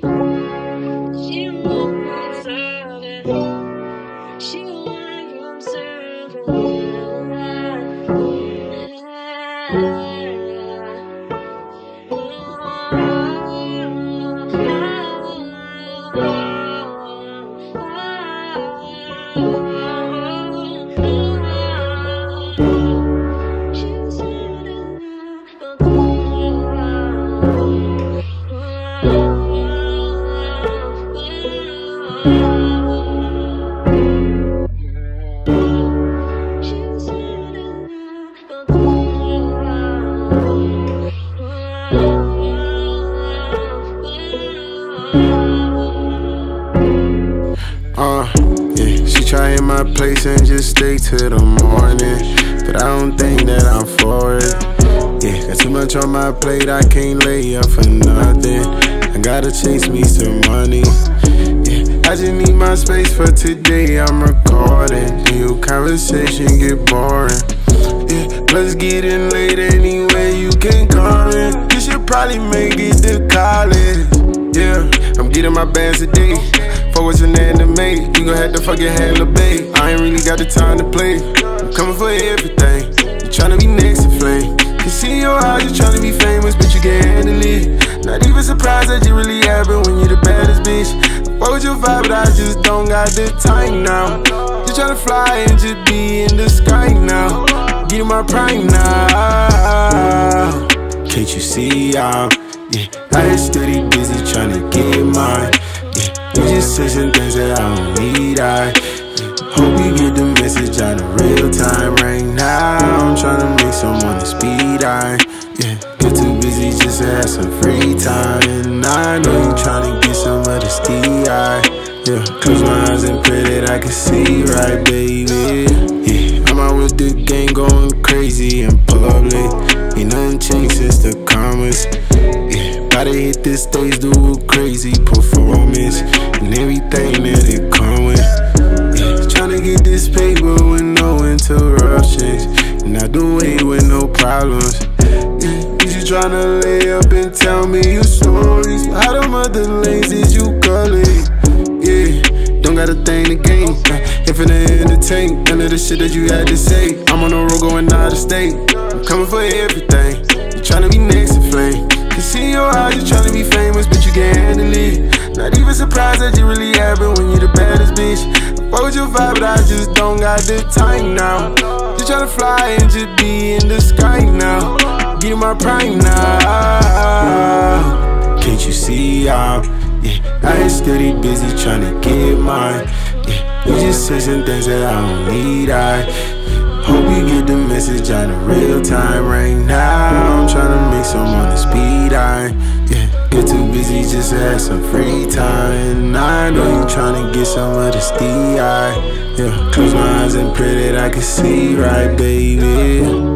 She won't observe it. She won't observe Yeah, she try in my place and just stay till the morning, but I don't think that I'm for it. Yeah, got too much on my plate, I can't lay up for nothing. I gotta chase me some money. Yeah, I just need my space for today, I'm recording. New conversation get boring. Yeah, let's get in late anyway, you can come in. You should probably make it to college. Yeah, I'm getting my bands today. For what's an anime, you gon' have to fucking handle, babe. I ain't really got the time to play. I'm coming for everything. You tryna be next to flame. Can see your eyes, you tryna be famous, but you can't handle it. Not even surprised that you really happen when you the baddest bitch. Fuck with your vibe, but I just don't got the time now. You tryna fly and just be in the sky now. Getting my prime now. Can't you see I'm, yeah, I ain't steady busy tryna get mine. You just say some things that I don't need, hope you get the message out in real time right now. I'm tryna make someone to speed, yeah, get too busy just to have some free time. And I know you tryna get some of the steed, yeah, close my eyes and pray that I can see right, baby. Yeah, I'm out with the gang going crazy in public. Ain't nothing changed since the comments. Gotta hit this stage, do a crazy performance and everything that it come with. Yeah, tryna get this paper with no interruptions, and out the way with no problems. Yeah, you just tryna lay up and tell me your stories. How them other lanes did you call it? Yeah, don't got a thing to gain. Infinite entertain, none of the shit that you had to say. I'm on the road going out of state. I'm coming for everything. You tryna be next to flame. Can see your eyes, you tryna be famous, but you can't handle it. Not even surprised that you really happen when you the baddest bitch. Fuck with your vibe, but I just don't got the time now. You tryna fly and just be in the sky now. Getting my prime now. Can't you see I'm, yeah, I ain't steady busy tryna get mine. Yeah, you just say some things that I don't need, hope you get the message out in real time right now. I'm tryna make someone to speed, yeah, get too busy just to have some free time. And I know you tryna get some of the steed, yeah, close my eyes and pray that I can see right, baby.